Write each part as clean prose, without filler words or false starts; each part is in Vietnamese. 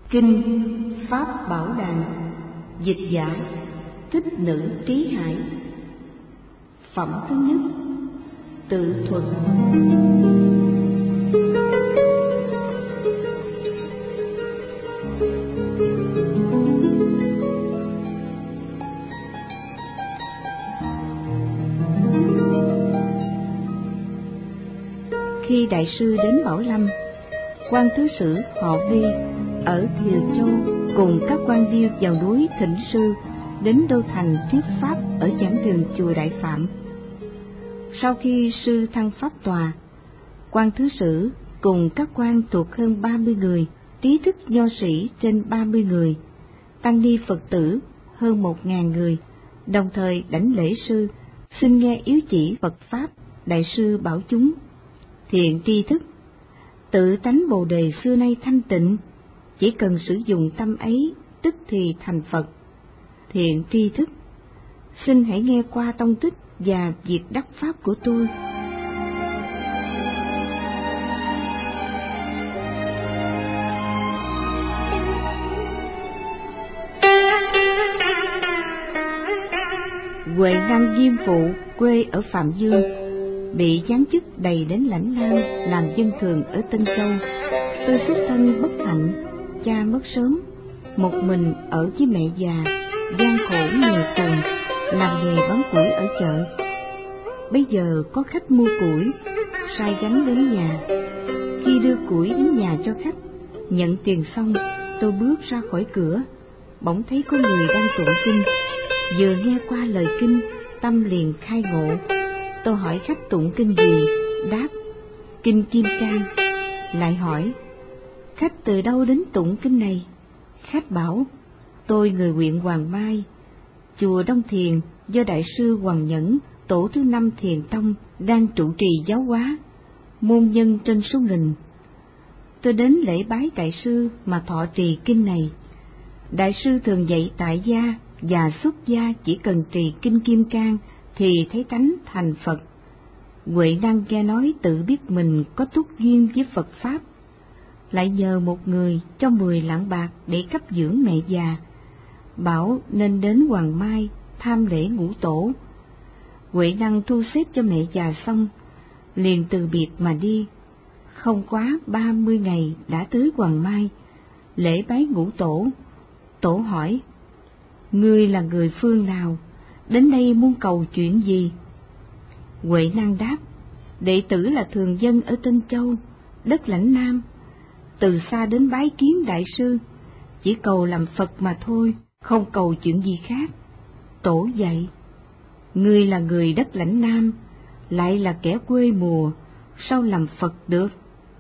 Kinh Pháp Bảo Đàn, dịch giả Thích Nữ Trí Hải. Phẩm thứ nhất, tự thuật. Khi đại sư đến Bảo Lâm, quan thứ sử họ Vi ở Thiều Châu cùng các quan điêu vào núi thỉnh sư đến Đô Thành thuyết pháp ở giảng đường chùa Đại Phạm. Sau khi sư thăng pháp tòa, quan thứ sử cùng các quan thuộc hơn 30 người, trí thức nho sĩ trên 30 người, tăng ni Phật tử hơn 1000 người, đồng thời đảnh lễ sư, xin nghe yếu chỉ Phật pháp. Đại sư bảo chúng: thiện tri thức, tự tánh Bồ Đề xưa nay thanh tịnh, chỉ cần sử dụng tâm ấy tức thì thành Phật. Thiện tri thức, xin hãy nghe qua tông tích và việc đắc pháp của tôi. Huệ Năng Diêm Phụ quê ở Phạm Dương, bị giáng chức đầy đến Lãnh Nam làm dân thường ở Tân Châu. Tôi xuất thân bất hạnh, cha mất sớm, một mình ở với mẹ già, gian khổ nghèo cùng, làm nghề bán củi ở chợ. Bây giờ có khách mua củi, sai gánh đến nhà. Khi đưa củi đến nhà cho khách, nhận tiền xong, tôi bước ra khỏi cửa, bỗng thấy có người đang tụng kinh. Vừa nghe qua lời kinh, tâm liền khai ngộ. Tôi hỏi khách tụng kinh gì, đáp kinh Kim Cang. Lại hỏi khách từ đâu đến tụng kinh này. Khách bảo tôi người huyện Hoàng Mai, chùa Đông Thiền do đại sư Hoàng Nhẫn, tổ thứ 5 Thiền Tông đang trụ trì giáo hóa, môn nhân trên số nghìn. Tôi đến lễ bái đại sư mà thọ trì kinh này. Đại sư thường dạy tại gia và xuất gia chỉ cần trì kinh Kim Cang thì thấy tánh thành Phật. Huệ Năng nghe nói tự biết mình có túc duyên với Phật Pháp, lại nhờ một người cho 10 lạng bạc để cấp dưỡng mẹ già, bảo nên đến Hoàng Mai tham lễ ngũ tổ. Huệ Năng thu xếp cho mẹ già xong, liền từ biệt mà đi. Không quá 30 ngày đã tới Hoàng Mai, lễ bái ngũ tổ. Tổ hỏi: ngươi là người phương nào, đến đây muốn cầu chuyện gì? Huệ Năng đáp: đệ tử là thường dân ở Tân Châu, đất Lãnh Nam, từ xa đến bái kiến đại sư, chỉ cầu làm Phật mà thôi, không cầu chuyện gì khác. Tổ dạy: ngươi là người đất Lãnh Nam, lại là kẻ quê mùa, sao làm Phật được?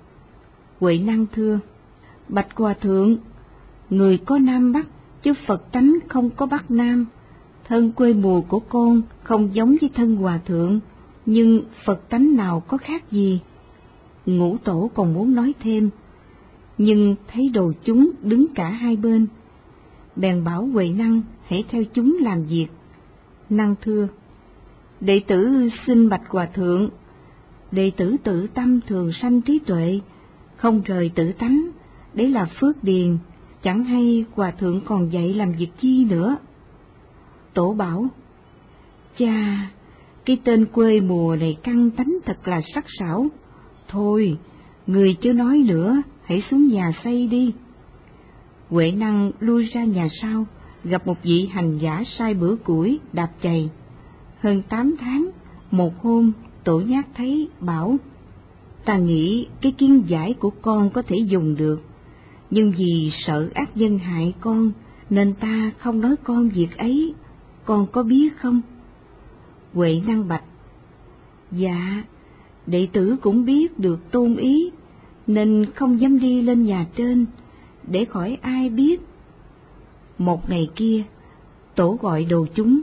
Huệ Năng thưa: bạch hòa thượng, người có Nam Bắc, chứ Phật tánh không có Bắc Nam. Thân quê mùa của con không giống với thân hòa thượng, nhưng Phật tánh nào có khác gì? Ngũ tổ còn muốn nói thêm, nhưng thấy đồ chúng đứng cả hai bên, bèn bảo Huệ Năng hãy theo chúng làm việc. Năng thưa: đệ tử xin bạch hòa thượng, đệ tử tự tâm thường sanh trí tuệ, không rời tự tánh, đấy là phước điền, chẳng hay hòa thượng còn dạy làm việc chi nữa. Tổ bảo: cha, cái tên quê mùa này căng tánh thật là sắc sảo. Thôi, người chưa nói nữa, hãy xuống nhà xây đi. Huệ Năng lui ra nhà sau, gặp một vị hành giả sai bữa củi đạp chày. Hơn 8 tháng, một hôm tổ nhát thấy, bảo: ta nghĩ cái kiến giải của con có thể dùng được, nhưng vì sợ ác nhân hại con, nên ta không nói con việc ấy, con có biết không? Huệ Năng bạch: dạ, đệ tử cũng biết được tôn ý, nên không dám đi lên nhà trên, để khỏi ai biết. Một ngày kia, tổ gọi đồ chúng: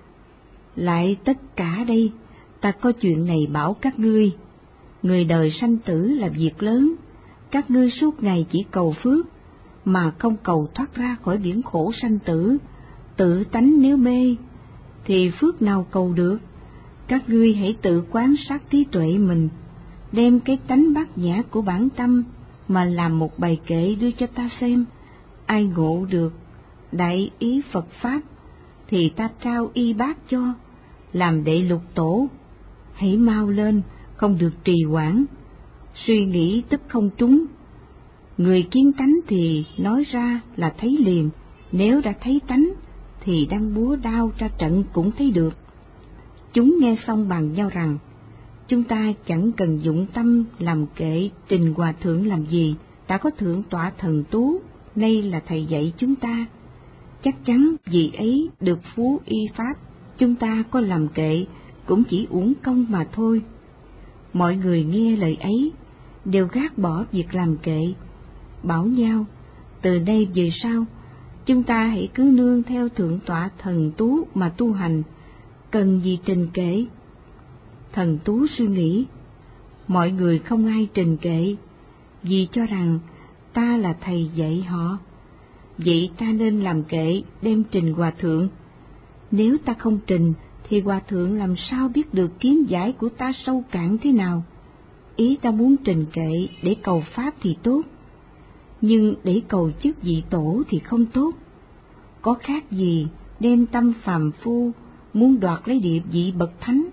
lại tất cả đây, ta có chuyện này bảo các ngươi. Người đời sanh tử là việc lớn, các ngươi suốt ngày chỉ cầu phước, mà không cầu thoát ra khỏi biển khổ sanh tử. Tự tánh nếu mê, thì phước nào cầu được? Các ngươi hãy tự quán sát trí tuệ mình, đem cái tánh bát nhã của bản tâm mà làm một bài kệ đưa cho ta xem, Ai ngộ được đại ý Phật Pháp thì ta trao y bát cho, làm đệ lục tổ. Hãy mau lên, không được trì hoãn. Suy nghĩ tức không trúng. Người kiến tánh thì nói ra là thấy liền, nếu đã thấy tánh thì đang búa đao ra trận cũng thấy được. Chúng nghe xong bàn nhau rằng, chúng ta chẳng cần dụng tâm làm kệ trình hòa thượng làm gì, đã có thượng tọa Thần Tú, nay là thầy dạy chúng ta. Chắc chắn vì ấy được phú y pháp, chúng ta có làm kệ cũng chỉ uổng công mà thôi. Mọi người nghe lời ấy, đều gác bỏ việc làm kệ, bảo nhau, từ nay về sau, chúng ta hãy cứ nương theo thượng tọa Thần Tú mà tu hành, cần gì trình kệ. Thần Tú suy nghĩ, mọi người không ai trình kệ, vì cho rằng ta là thầy dạy họ, vậy ta nên làm kệ đem trình hòa thượng. Nếu ta không trình, thì hòa thượng làm sao biết được kiến giải của ta sâu cạn thế nào? Ý ta muốn trình kệ để cầu pháp thì tốt, nhưng để cầu chức vị tổ thì không tốt. Có khác gì đem tâm phàm phu muốn đoạt lấy địa vị bậc thánh.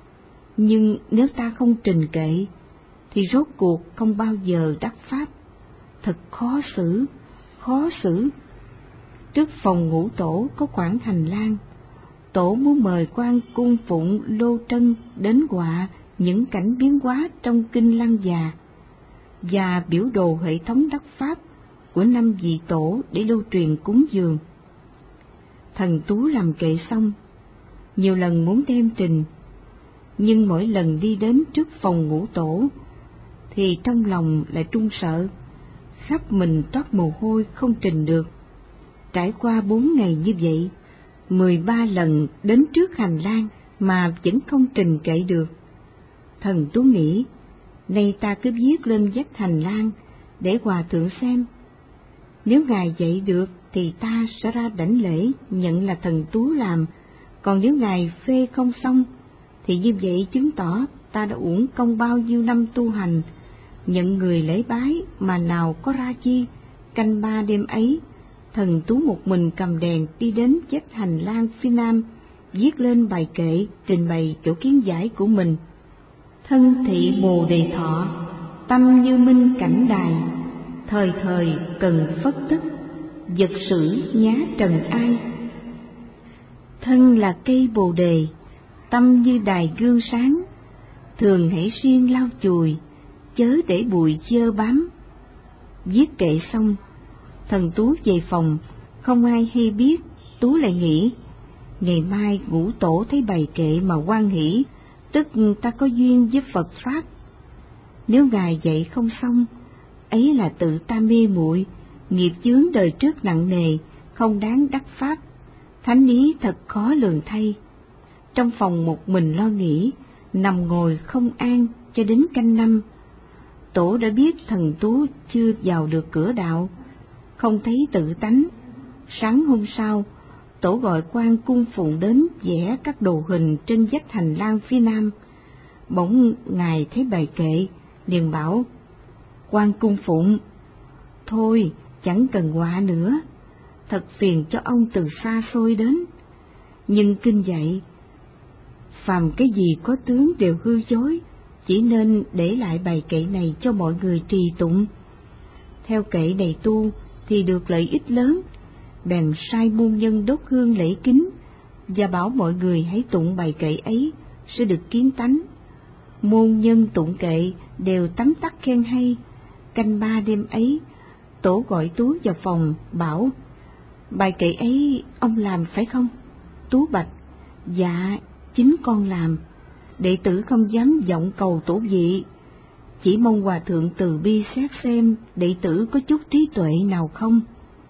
Nhưng nếu ta không trình kệ, thì rốt cuộc không bao giờ đắc pháp. Thật khó xử, khó xử. Trước phòng ngũ tổ có khoảng hành lang. Tổ muốn mời quan cung phụng Lô Trân đến họa những cảnh biến hóa trong kinh Lăng Già và biểu đồ hệ thống đắc pháp của 5 vị tổ để lưu truyền cúng dường. Thần Tú làm kệ xong, nhiều lần muốn đem trình, nhưng mỗi lần đi đến trước phòng ngũ tổ thì trong lòng lại trung sợ, khắp mình toát mồ hôi không trình được. Trải qua 4 ngày như vậy, 13 lần đến trước hành lang mà vẫn không trình kệ được. Thần Tú nghĩ, nay ta cứ viết lên vách hành lang để hòa thượng xem. Nếu ngài dạy được thì ta sẽ ra đảnh lễ nhận là Thần Tú làm, còn nếu ngài phê không xong thì như vậy chứng tỏ ta đã uổng công bao nhiêu năm tu hành, nhận người lễ bái mà nào có ra chi. Canh 3 đêm ấy, Thần Tú một mình cầm đèn đi đến vách hành lang phía nam, viết lên bài kệ trình bày chỗ kiến giải của mình. Thân thị Bồ Đề Thọ, tâm như minh cảnh đài, thời thời cần phất tức, vật sử nhá trần ai. Thân là cây Bồ Đề, tâm như đài gương sáng, thường hãy siêng lau chùi, chớ để bụi dơ bám. Viết kệ xong, Thần Tú về phòng, không ai hay biết. Tú lại nghĩ, ngày mai ngũ tổ thấy bài kệ mà hoan hỷ, tức ta có duyên với Phật Pháp. Nếu ngài dạy không xong, ấy là tự ta mê muội, nghiệp chướng đời trước nặng nề, không đáng đắc Pháp. Thánh ý thật khó lường thay. Trong phòng một mình lo nghĩ, nằm ngồi không an cho đến canh 5. Tổ đã biết Thần Tú chưa vào được cửa đạo, không thấy tự tánh. Sáng hôm sau, tổ gọi quan cung phụng đến vẽ các đồ hình trên vách hành lang phía nam. Bỗng ngài thấy bài kệ, liền bảo, quan cung phụng, thôi chẳng cần họa nữa, thật phiền cho ông từ xa xôi đến. Nhưng kinh dạy, phàm cái gì có tướng đều hư dối, chỉ nên để lại bài kệ này cho mọi người trì tụng. Theo kệ này tu thì được lợi ích lớn, bèn sai môn nhân đốt hương lễ kính và bảo mọi người hãy tụng bài kệ ấy sẽ được kiến tánh. Môn nhân tụng kệ đều tấm tắc khen hay. Canh 3 đêm ấy, tổ gọi Tú vào phòng bảo, bài kệ ấy ông làm phải không? Tú bạch, dạ chính con làm. Đệ tử không dám vọng cầu tổ vị, chỉ mong hòa thượng từ bi xét xem đệ tử có chút trí tuệ nào không.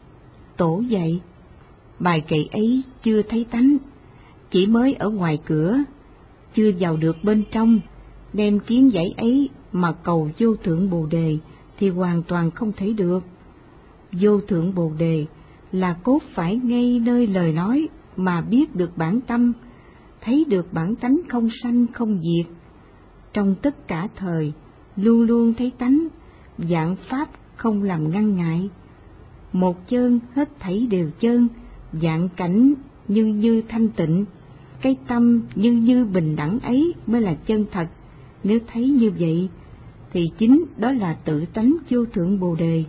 Tổ dạy, bài kệ ấy chưa thấy tánh, chỉ mới ở ngoài cửa, chưa vào được bên trong. Đem kiến giải ấy mà cầu vô thượng Bồ Đề thì hoàn toàn không thể được. Vô thượng Bồ Đề là cốt phải ngay nơi lời nói mà biết được bản tâm, thấy được bản tánh không sanh không diệt. Trong tất cả thời, luôn luôn thấy tánh, vạn pháp không làm ngăn ngại. một chơn hết thảy đều chơn, vạn cảnh như thanh tịnh. Cái tâm như bình đẳng ấy mới là chân thật. Nếu thấy như vậy thì chính đó là tự tánh vô thượng Bồ Đề.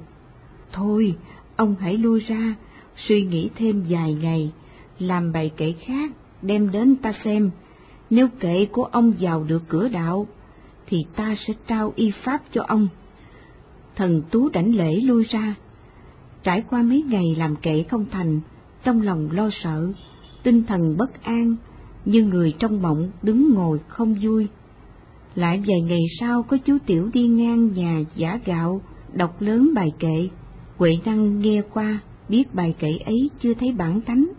Thôi, ông hãy lui ra, suy nghĩ thêm vài ngày, làm bài kệ khác đem đến ta xem. Nếu kệ của ông vào được cửa đạo thì ta sẽ trao y pháp cho ông. Thần Tú đảnh lễ lui ra. Trải qua mấy ngày làm kệ không thành, trong lòng lo sợ, tinh thần bất an, như người trong mộng đứng ngồi không vui. Lại vài ngày sau có chú Tiểu đi ngang nhà giã gạo, đọc lớn bài kệ. Huệ Năng nghe qua, biết bài kệ ấy chưa thấy bản tánh.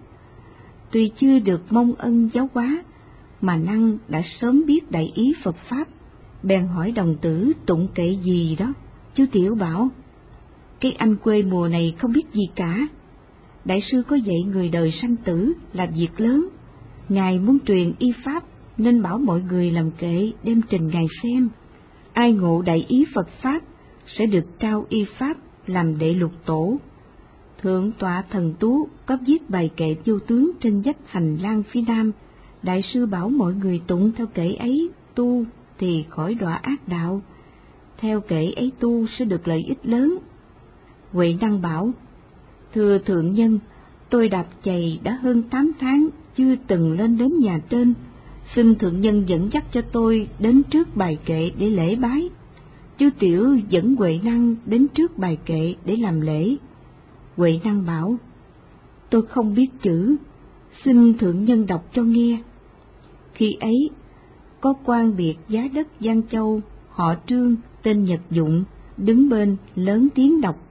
Tuy chưa được mong ân giáo hóa, mà Năng đã sớm biết đại ý Phật Pháp, bèn hỏi đồng tử tụng kệ gì đó. Chú Tiểu bảo, cái anh quê mùa này không biết gì cả. Đại sư có dạy người đời sanh tử là việc lớn, Ngài muốn truyền y pháp nên bảo mọi người làm kệ đem trình Ngài xem. Ai ngộ đại ý Phật Pháp sẽ được trao y pháp làm đệ lục tổ. Thượng tọa Thần Tú có viết bài kệ vô tướng trên vách hành lang phía nam. Đại sư bảo mọi người tụng theo kệ ấy tu thì khỏi đọa ác đạo, theo kệ ấy tu sẽ được lợi ích lớn. Huệ Năng bảo, thưa thượng nhân, tôi đạp chày đã hơn 8 tháng chưa từng lên đến nhà trên, xin thượng nhân dẫn dắt cho tôi đến trước bài kệ để lễ bái. Chú Tiểu dẫn Huệ Năng đến trước bài kệ để làm lễ. Huệ Năng bảo, tôi không biết chữ, xin thượng nhân đọc cho nghe. Khi ấy, có quan biệt giá đất Giang Châu, họ Trương, tên Nhật Dụng, đứng bên lớn tiếng đọc.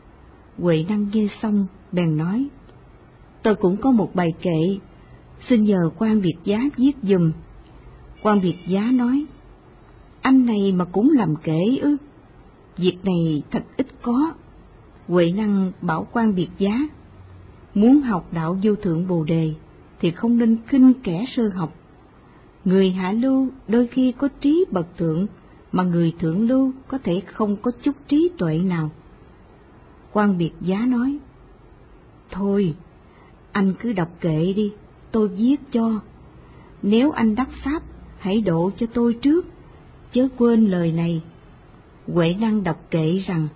Huệ Năng nghe xong, bèn nói, tôi cũng có một bài kệ, xin nhờ quan biệt giá viết giùm. Quan biệt giá nói, anh này mà cũng làm kệ ư? Việc này thật ít có. Huệ Năng bảo quan biệt giá, muốn học đạo vô thượng Bồ Đề thì không nên khinh kẻ sơ học. Người hạ lưu đôi khi có trí bậc thượng, mà người thượng lưu có thể không có chút trí tuệ nào. Quan biệt giá nói, thôi, anh cứ đọc kệ đi, tôi viết cho. Nếu anh đắc pháp, hãy độ cho tôi trước, chớ quên lời này. Huệ Năng đọc kệ rằng,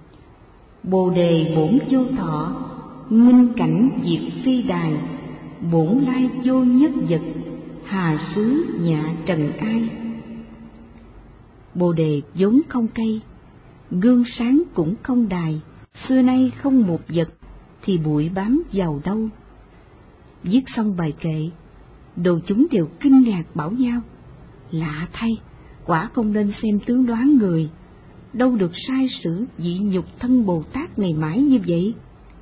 Bồ Đề bổn vô thọ, minh cảnh diệt phi đài, bổn lai vô nhất vật, hà xứ nhạ trần ai. Bồ Đề vốn không cây, gương sáng cũng không đài, xưa nay không một vật, thì bụi bám vào đâu. Viết xong bài kệ, đồ chúng đều kinh ngạc bảo nhau, lạ thay, quả không nên xem tướng đoán người, đâu được sai sử dị nhục thân Bồ Tát ngày mãi như vậy.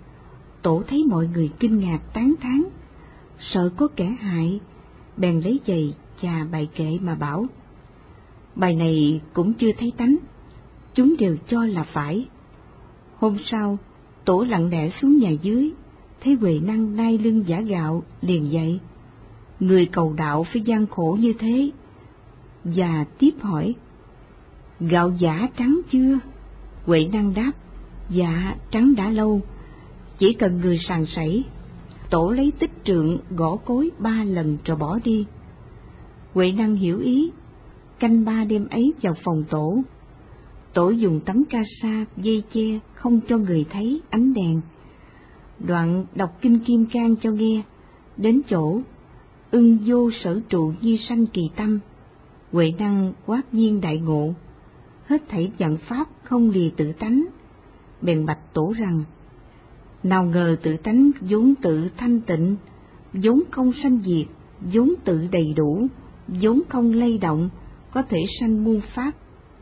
Tổ thấy mọi người kinh ngạc tán thán, sợ có kẻ hại, bèn lấy giày chà bài kệ mà bảo, bài này cũng chưa thấy tánh, chúng đều cho là phải. Hôm sau, tổ lặng lẽ xuống nhà dưới, thấy Huệ Năng nai lưng giã gạo, liền dậy. Người cầu đạo phải gian khổ như thế, và tiếp hỏi, gạo giã trắng chưa? Huệ Năng đáp, dạ trắng đã lâu, chỉ cần người sàng sẩy. Tổ lấy tích trượng gõ cối 3 lần rồi bỏ đi. Huệ Năng hiểu ý, canh ba đêm ấy vào phòng tổ. Tổ dùng tấm ca sa dây che không cho người thấy ánh đèn. Đoạn đọc kinh Kim Cang cho nghe, đến chỗ ưng vô sở trụ nhi sanh kỳ tâm. Huệ Năng quát nhiên đại ngộ, hết thảy vạn pháp không lìa tự tánh, bèn bạch tổ rằng, nào ngờ tự tánh vốn tự thanh tịnh, vốn không sanh diệt, vốn tự đầy đủ, vốn không lay động, có thể sanh muôn pháp.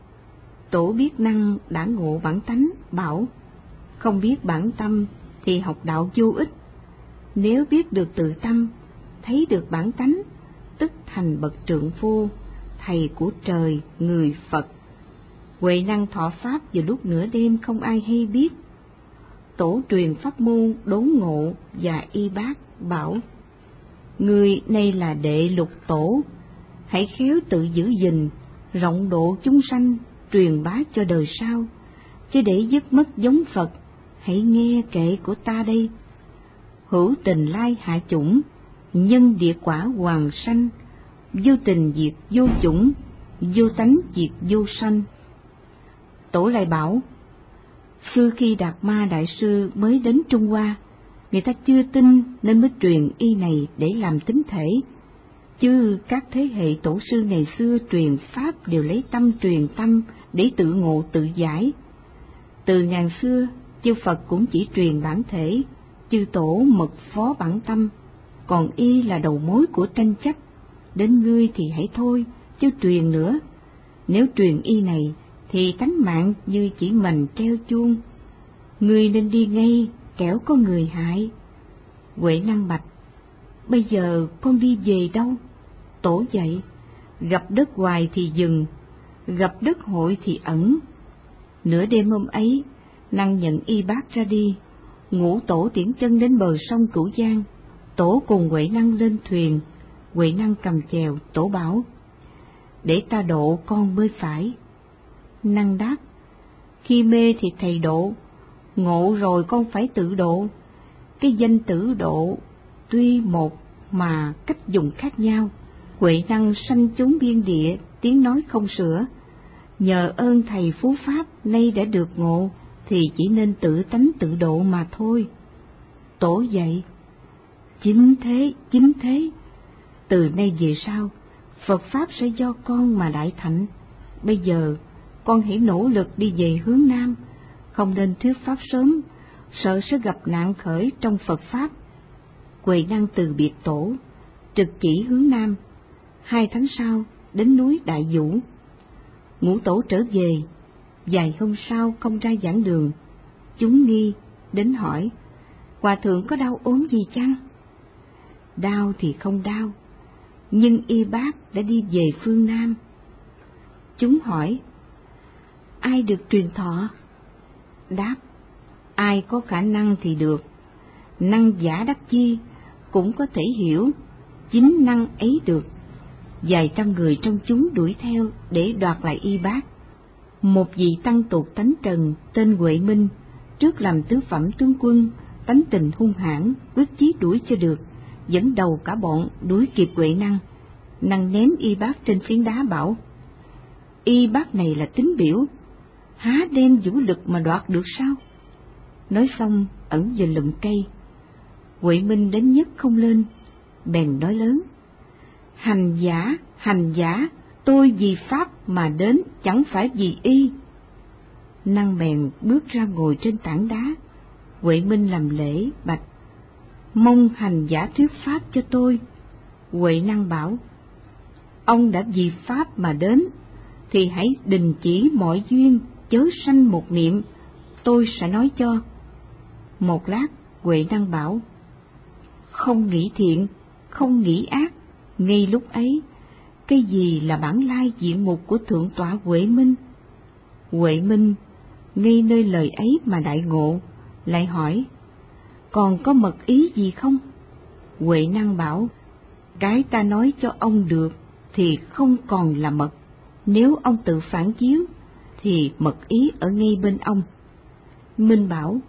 Tổ biết Năng đã ngộ bản tánh, bảo, không biết bản tâm thì học đạo vô ích. Nếu biết được tự tâm, thấy được bản tánh, tức thành bậc trượng phu, thầy của trời, người Phật. Huệ Năng thọ pháp vào lúc nửa đêm không ai hay biết. Tổ truyền pháp môn đốn ngộ và y bác, bảo, người này là đệ lục tổ, hãy khéo tự giữ gìn, rộng độ chúng sanh, truyền bá cho đời sau, chứ để dứt mất giống Phật, hãy nghe kệ của ta đây. Hữu tình lai hạ chủng, nhân địa quả hoàng sanh, vô tình diệt vô chủng, vô tánh diệt vô sanh. Tổ lại bảo, xưa khi Đạt Ma Đại Sư mới đến Trung Hoa, người ta chưa tin nên mới truyền y này để làm tín thể, chứ các thế hệ tổ sư ngày xưa truyền pháp đều lấy tâm truyền tâm để tự ngộ tự giải. Từ ngàn xưa, chư Phật cũng chỉ truyền bản thể, chư tổ mật phó bản tâm, còn y là đầu mối của tranh chấp. Đến ngươi thì hãy thôi, chứ truyền nữa. Nếu truyền y này thì tánh mạng như chỉ mành treo chuông. Ngươi nên đi ngay, kẻo có người hại. Huệ Năng bạch, bây giờ con đi về đâu? Tổ dạy, gặp đất hoài thì dừng, gặp đất hội thì ẩn. Nửa đêm hôm ấy, Năng nhận y bác ra đi. Ngũ tổ tiễn chân đến bờ sông Cửu Giang. Tổ cùng Huệ Năng lên thuyền. Huệ Năng cầm chèo. Tổ bảo, để ta độ con mới phải. Năng đáp, khi mê thì thầy độ, ngộ rồi con phải tự độ. Cái danh tử độ tuy một mà cách dùng khác nhau. Huệ Năng sanh chốn biên địa, tiếng nói không sửa. Nhờ ơn thầy phú pháp nay đã được ngộ, thì chỉ nên tự tánh tự độ mà thôi. Tổ dạy, chính thế. Từ nay về sau, Phật Pháp sẽ do con mà đại thạnh. Bây giờ, con hãy nỗ lực đi về hướng Nam, không nên thuyết Pháp sớm, sợ sẽ gặp nạn khởi trong Phật Pháp. Huệ Năng từ biệt tổ, trực chỉ hướng Nam. 2 tháng sau, đến núi Đại Vũ. Ngũ tổ trở về, vài hôm sau không ra giảng đường. Chúng nghi, đến hỏi, hòa thượng có đau ốm gì chăng? Đau thì không đau, nhưng y bác đã đi về phương Nam. Chúng hỏi, ai được truyền thọ? Đáp, ai có khả năng thì được. Năng giả đắc chi cũng có thể hiểu, chính năng ấy được. Vài trăm người trong chúng đuổi theo để đoạt lại y bác. Một vị tăng tục tánh trần tên Huệ Minh, trước làm tứ phẩm tướng quân, tánh tình hung hãn, quyết chí đuổi cho được, dẫn đầu cả bọn đuổi kịp Huệ Năng. Năng ném y bác trên phiến đá bảo, y bác này là tín biểu, há đem vũ lực mà đoạt được sao? Nói xong ẩn vào lùm cây. Huệ Minh đến nhất không lên, bèn nói lớn, hành giả, tôi vì pháp mà đến, chẳng phải vì y. Năng bèn bước ra ngồi trên tảng đá. Huệ Minh làm lễ bạch, mong hành giả thuyết pháp cho tôi. Huệ Năng bảo, ông đã vì pháp mà đến, thì hãy đình chỉ mọi duyên, chớ sanh một niệm, tôi sẽ nói cho. Một lát, Huệ Năng bảo, không nghĩ thiện, không nghĩ ác. Ngay lúc ấy, cái gì là bản lai diện mục của Thượng tọa Huệ Minh? Huệ Minh ngay nơi lời ấy mà đại ngộ, lại hỏi, còn có mật ý gì không? Huệ Năng bảo, cái ta nói cho ông được thì không còn là mật, nếu ông tự phản chiếu thì mật ý ở ngay bên ông. Minh bảo,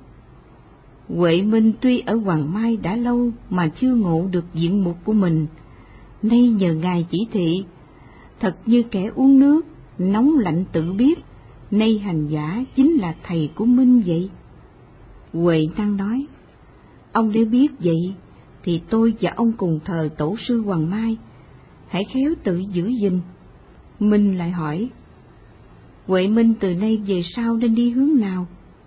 Huệ Minh tuy ở Hoàng Mai đã lâu mà chưa ngộ được diện mục của mình, nay nhờ ngài chỉ thị, thật như kẻ uống nước, nóng lạnh tự biết, nay hành giả chính là thầy của Minh vậy. Huệ Năng nói, ông nếu biết vậy, thì tôi và ông cùng thờ tổ sư Hoàng Mai, hãy khéo tự giữ gìn. Minh lại hỏi, Huệ Minh từ nay về sau nên đi hướng nào?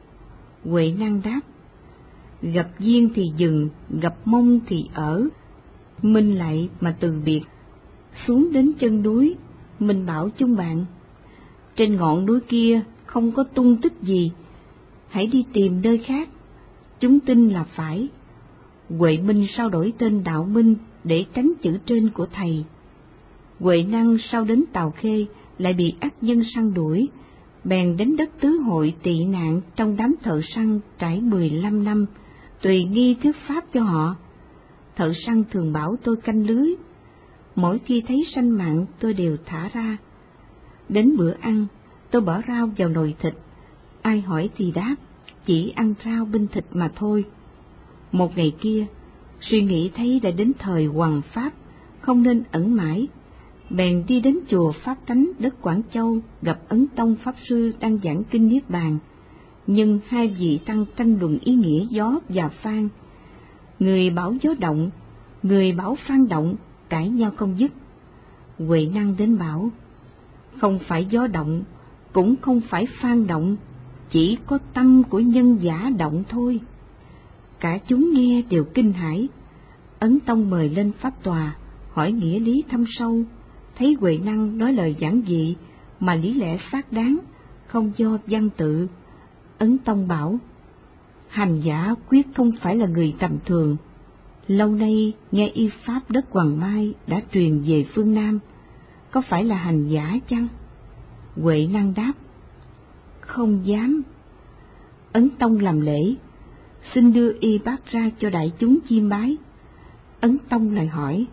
Huệ Năng đáp, gặp duyên thì dừng, gặp mong thì ở. Minh lại mà từ biệt. Xuống đến chân núi, Minh bảo chung bạn, trên ngọn núi kia không có tung tích gì, hãy đi tìm nơi khác, chúng tin là phải. Huệ Minh sao đổi tên Đạo Minh để tránh chữ trên của thầy. Huệ Năng sau đến Tào Khê lại bị ác nhân săn đuổi, bèn đến đất Tứ Hội tị nạn trong đám thợ săn trải 15 năm, tùy nghi thuyết pháp cho họ. Thợ săn thường bảo tôi canh lưới, mỗi khi thấy sanh mặn tôi đều thả ra. Đến bữa ăn, tôi bỏ rau vào nồi thịt, ai hỏi thì đáp, chỉ chỉ ăn rau binh thịt mà thôi. Một ngày kia, suy nghĩ thấy đã đến thời hoằng pháp, không nên ẩn mãi, bèn đi đến chùa Pháp Tánh đất Quảng Châu, gặp Ấn Tông Pháp Sư đang giảng kinh Niết Bàn. Nhưng hai vị tăng tranh luận ý nghĩa gió và phan. Người bảo gió động, người bảo phan động, cãi nhau không dứt. Huệ Năng đến bảo, không phải gió động, cũng không phải phan động, chỉ có tâm của nhân giả động thôi. Cả chúng nghe đều kinh hãi. Ấn Tông mời lên pháp tòa, hỏi nghĩa lý thâm sâu, thấy Huệ Năng nói lời giản dị mà lý lẽ xác đáng, không do văn tự. Ấn Tông bảo, hành giả quyết không phải là người tầm thường. Lâu nay nghe y pháp đất Hoàng Mai đã truyền về phương Nam, có phải là hành giả chăng? Huệ Năng đáp, không dám. Ấn Tông làm lễ, xin đưa y bát ra cho đại chúng chiêm bái. Ấn Tông lại hỏi,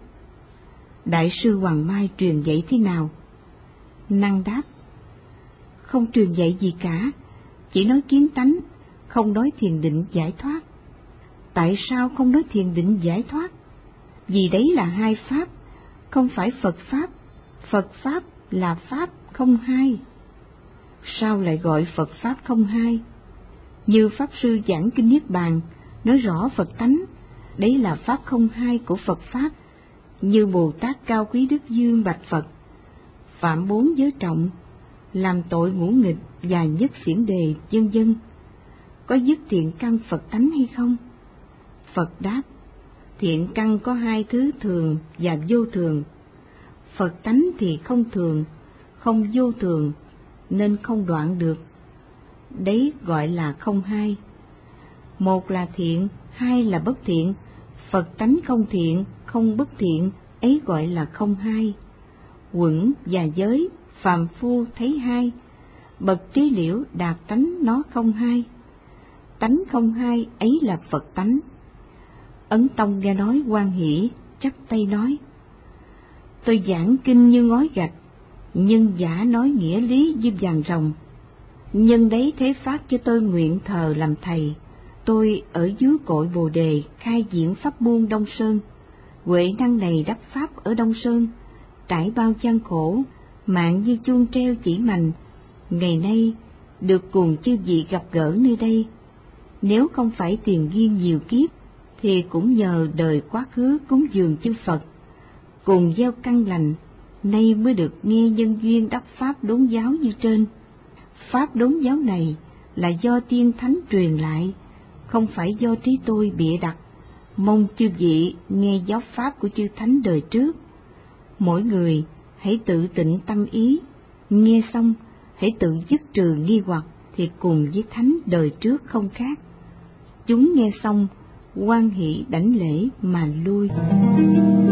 đại sư Hoàng Mai truyền dạy thế nào? Năng đáp, không truyền dạy gì cả, chỉ nói kiến tánh, không nói thiền định giải thoát. Tại sao không nói thiền định giải thoát? Vì đấy là hai pháp, không phải Phật pháp. Phật pháp là pháp không hai. Sao lại gọi Phật pháp không hai? Như Pháp Sư giảng kinh Niết Bàn, nói rõ Phật tánh, đấy là pháp không hai của Phật pháp. Như Bồ Tát Cao Quý Đức Dương bạch Phật, phạm 4 giới trọng, làm tội ngũ nghịch và nhất xiển đề, vân vân, có dứt thiện căn Phật tánh hay không? Phật đáp, thiện căn có hai thứ thường và vô thường. Phật tánh thì không thường, không vô thường, nên không đoạn được. Đấy gọi là không hai. Một là thiện, hai là bất thiện. Phật tánh không thiện, không bất thiện, ấy gọi là không hai. Quẩn và giới, phàm phu thấy hai, bậc trí liễu đạt tánh nó không hai. Tánh không hai ấy là Phật tánh. Ấn Tông nghe nói hoan hỷ, chắp tay nói, tôi giảng kinh như ngói gạch, nhân giả nói nghĩa lý như vàng rồng. Nhân đấy thế phát cho tôi nguyện thờ làm thầy. Tôi ở dưới cội Bồ Đề khai diễn pháp môn Đông Sơn. Huệ Năng này đắp pháp ở Đông Sơn, trải bao gian khổ, mạng như chuông treo chỉ mành. Ngày nay được cùng chư vị gặp gỡ nơi đây. Nếu không phải tiền duyên nhiều kiếp, thì cũng nhờ đời quá khứ cúng dường chư Phật, cùng gieo căn lành, nay mới được nghe nhân duyên đắc pháp đốn giáo như trên. Pháp đốn giáo này là do tiên thánh truyền lại, không phải do trí tôi bịa đặt. Mong chư vị nghe giáo pháp của chư thánh đời trước. Mỗi người hãy tự tịnh tâm ý, nghe xong hãy tự dứt trừ nghi hoặc, thì cùng với thánh đời trước không khác. Chúng nghe xong hoan hỷ đảnh lễ mà lui.